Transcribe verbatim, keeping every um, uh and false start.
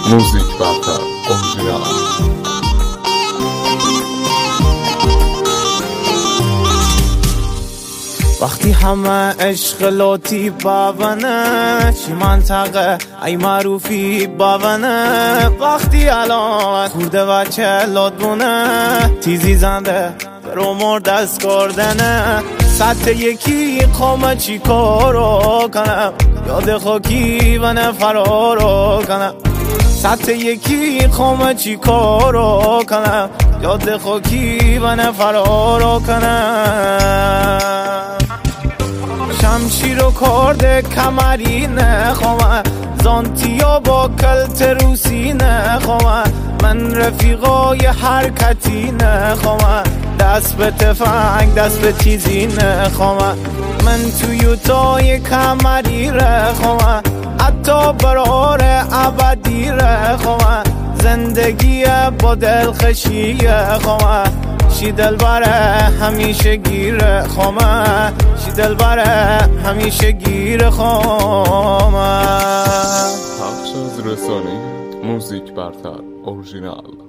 موزیک برتر اورژینال. وقتی همه عشق لوتی باونه چی منطقه ای معروفی باونه وقتی الان خورده بچه لطبونه تیزی زنده برو مرد از کردنه سطح یکی قومه چی کارو کنم یاد خاکی و نفرارو کنم سطح یکی قومه چی کارو کنم یاد خاکی و نفرارو کنم شمشیر و کرده کمری نخوامه زانتیا با کلت روسی نخوامه من رفیقای حرکتی نخوامه دست به تفنگ دست به تیزی نخوامه من تویوتای کمری رخوامه حتی برار ابدی رخوامه زندگی با دلخشی خوامه شی دل بره همیشه گیر خوامه شی دل بره همیشه گیر خوامه. پخش از رسانه موزیک برتر اورژینال.